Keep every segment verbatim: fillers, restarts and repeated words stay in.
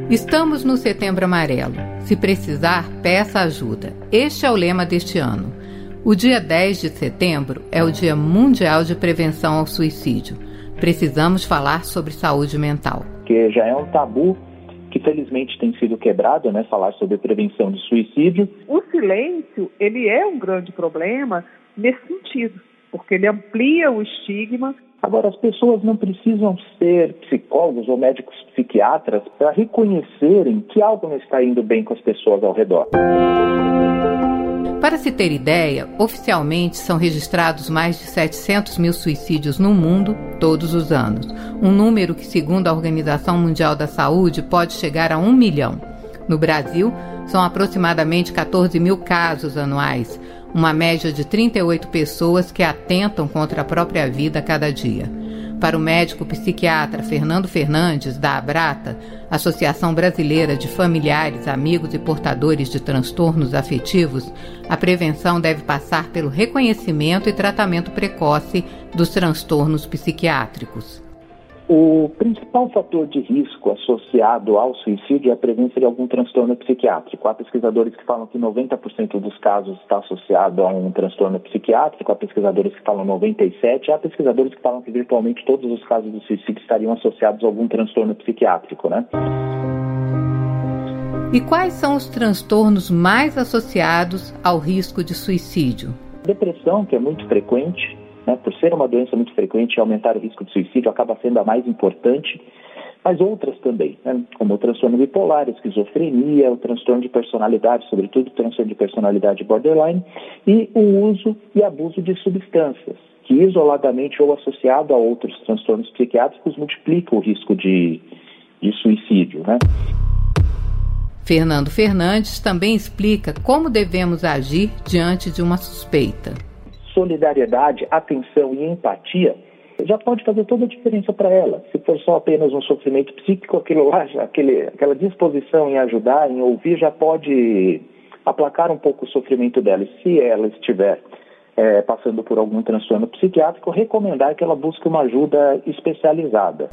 Estamos no Setembro Amarelo. Se precisar, peça ajuda. Este é o lema deste ano. O dia dez de setembro é o Dia Mundial de Prevenção ao Suicídio. Precisamos falar sobre saúde mental. Que já é um tabu que felizmente tem sido quebrado, né? Falar sobre prevenção de suicídio. O silêncio, ele é um grande problema nesse sentido, porque ele amplia o estigma. Agora, as pessoas não precisam ser psicólogos ou médicos psiquiatras para reconhecerem que algo não está indo bem com as pessoas ao redor. Para se ter ideia, oficialmente são registrados mais de setecentos mil suicídios no mundo todos os anos. Um número que, segundo a Organização Mundial da Saúde, pode chegar a um milhão. No Brasil, são aproximadamente quatorze mil casos anuais, uma média de trinta e oito pessoas que atentam contra a própria vida a cada dia. Para o médico psiquiatra Fernando Fernandes, da Abrata, Associação Brasileira de Familiares, Amigos e Portadores de Transtornos Afetivos, a prevenção deve passar pelo reconhecimento e tratamento precoce dos transtornos psiquiátricos. O principal fator de risco associado ao suicídio é a presença de algum transtorno psiquiátrico. Há pesquisadores que falam que noventa por cento dos casos está associado a um transtorno psiquiátrico, há pesquisadores que falam noventa e sete por cento, há pesquisadores que falam que virtualmente todos os casos de suicídio estariam associados a algum transtorno psiquiátrico, né? E quais são os transtornos mais associados ao risco de suicídio? Depressão, que é muito frequente. Né, por ser uma doença muito frequente, aumentar o risco de suicídio acaba sendo a mais importante, mas outras também, né, como o transtorno bipolar, a esquizofrenia, o transtorno de personalidade, sobretudo o transtorno de personalidade borderline, e o uso e abuso de substâncias, que isoladamente ou associado a outros transtornos psiquiátricos multiplicam o risco de, de suicídio, né? Fernando Fernandes também explica como devemos agir diante de uma suspeita. Solidariedade, atenção e empatia já pode fazer toda a diferença para ela. Se for só apenas um sofrimento psíquico, aquilo lá, já, aquele, aquela disposição em ajudar, em ouvir, já pode aplacar um pouco o sofrimento dela. E se ela estiver é, passando por algum transtorno psiquiátrico, recomendar que ela busque uma ajuda especializada.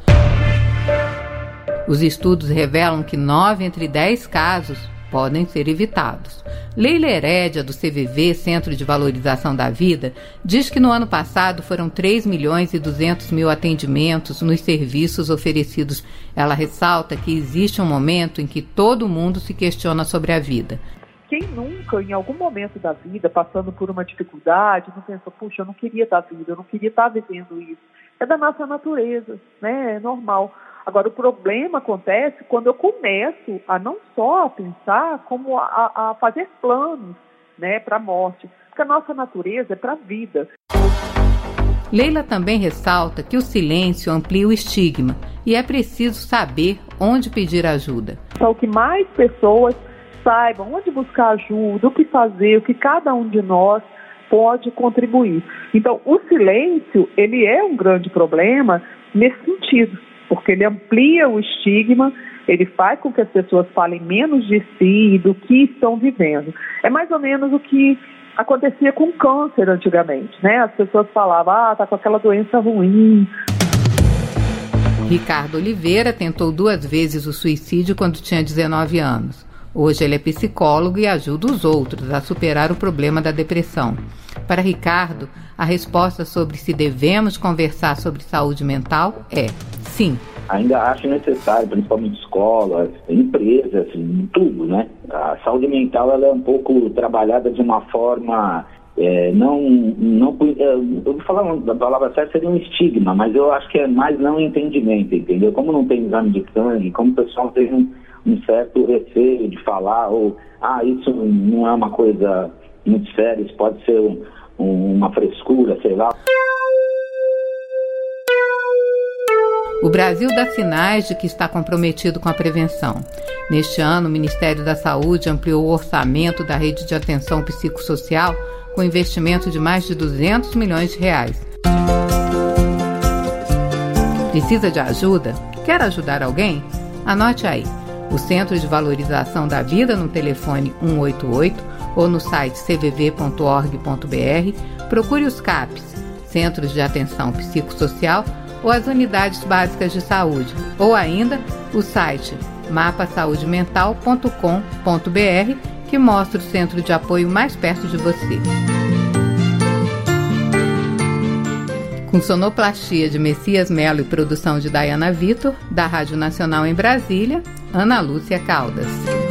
Os estudos revelam que nove entre dez casos podem ser evitados. Leila Herédia, do C V V, Centro de Valorização da Vida, diz que no ano passado foram três milhões e duzentos mil atendimentos nos serviços oferecidos. Ela ressalta que existe um momento em que todo mundo se questiona sobre a vida. Quem nunca, em algum momento da vida, passando por uma dificuldade, não pensou, puxa, eu não queria estar viva, eu não queria estar vivendo isso. É da nossa natureza, né? É normal. Agora, o problema acontece quando eu começo a não só a pensar, como a, a fazer planos, né, para a morte. Porque a nossa natureza é para a vida. Leila também ressalta que o silêncio amplia o estigma e é preciso saber onde pedir ajuda. Então, que mais pessoas saibam onde buscar ajuda, o que fazer, o que cada um de nós pode contribuir. Então, o silêncio, ele é um grande problema nesse sentido, porque ele amplia o estigma, ele faz com que as pessoas falem menos de si e do que estão vivendo. É mais ou menos o que acontecia com o câncer antigamente, né? As pessoas falavam, ah, tá com aquela doença ruim. Ricardo Oliveira tentou duas vezes o suicídio quando tinha dezenove anos. Hoje ele é psicólogo e ajuda os outros a superar o problema da depressão. Para Ricardo, a resposta sobre se devemos conversar sobre saúde mental é sim. Ainda acho necessário, principalmente escolas, empresas, em tudo, né? A saúde mental ela é um pouco trabalhada de uma forma, é, não, não, eu vou falar da palavra certa, seria um estigma, mas eu acho que é mais não entendimento, entendeu? Como não tem exame de sangue, como o pessoal tem um, um certo receio de falar, ou, ah, isso não é uma coisa muito séria, isso pode ser um, um, uma frescura, sei lá. O Brasil dá sinais de que está comprometido com a prevenção. Neste ano, o Ministério da Saúde ampliou o orçamento da rede de atenção psicossocial com investimento de mais de duzentos milhões de reais. Precisa de ajuda? Quer ajudar alguém? Anote aí. O Centro de Valorização da Vida no telefone um oito oito ou no site c v v ponto org ponto b r. Procure os C A Ps, Centros de Atenção Psicossocial, ou as unidades básicas de saúde, ou ainda o site mapa saúde mental ponto com ponto b r, que mostra o centro de apoio mais perto de você. Com sonoplastia de Messias Melo e produção de Dayana Vitor, da Rádio Nacional em Brasília, Ana Lúcia Caldas.